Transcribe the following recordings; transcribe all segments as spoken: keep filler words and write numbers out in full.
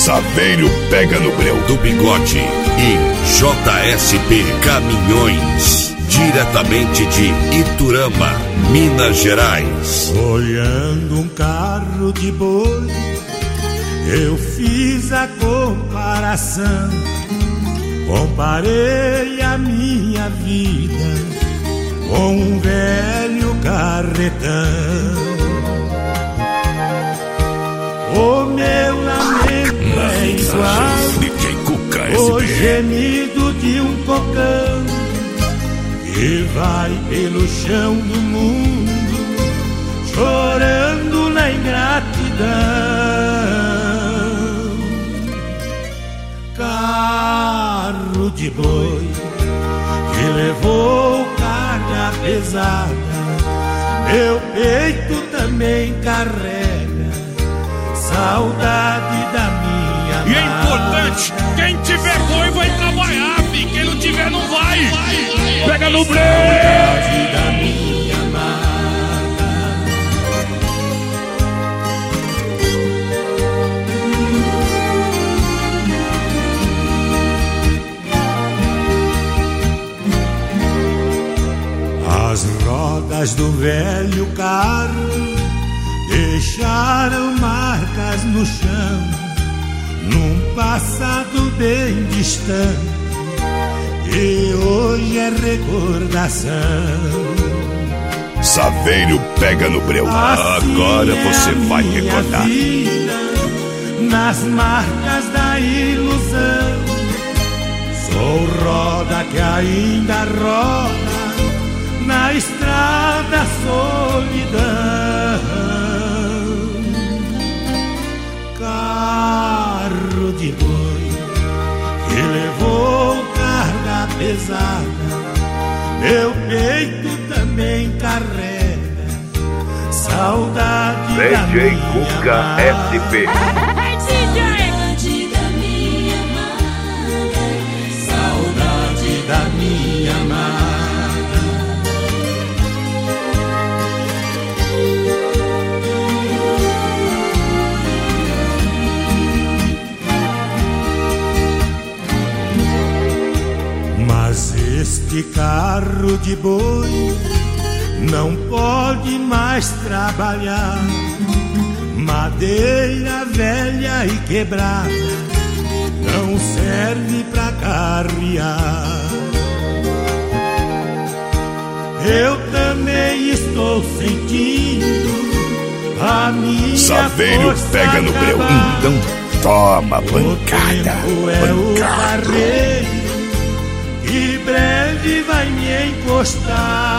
Saveiro pega no breu do Bigode e J S P Caminhões, diretamente de Iturama, Minas Gerais. Olhando um carro de boi, eu fiz a comparação. Comparei a minha vida com um velho carretão. O meu lamento é igual o gemido de um cocão que vai pelo chão do mundo chorando na ingratidão. Carro de boi que levou carga pesada, meu peito também carrega saudade da minha amada. E é importante, quem tiver boi vai trabalhar, fi. Quem não tiver não vai. Pega no breu. Saudade da minha amada. As rodas do velho carro deixaram marcas no chão, num passado bem distante, e hoje é recordação. Saveiro pega no breu. Assim Agora você é vai recordar. Vida, nas marcas da ilusão, sou roda que ainda roda na estrada solidão. Carro de boi que levou carga pesada, meu peito também carrega saudade da D J minha Cuca amada. S P. Saudade da minha amada, saudade da minha amada. Mas este carro de boi não pode mais trabalhar, madeira velha e quebrada não serve pra carrear. Eu também estou sentindo a minha Saveiro força pega no breu. acabar. Então toma pancada, O tempo é o pancada. barreiro que breve vai me encostar.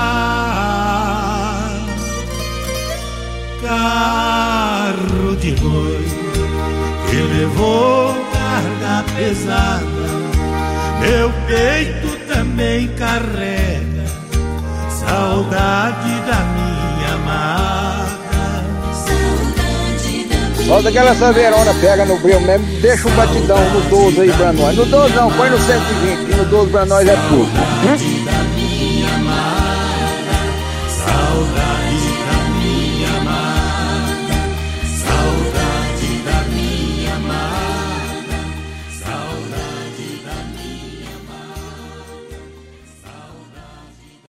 Carro de boi que levou carga pesada, meu peito também carrega saudade da minha amada. Saudade da minha Solta aquela saveirona, pega no breu mesmo, deixa um batidão no doze aí pra nós. No doze não, põe no cento e vinte, que no doze pra nós é pouco. Hum?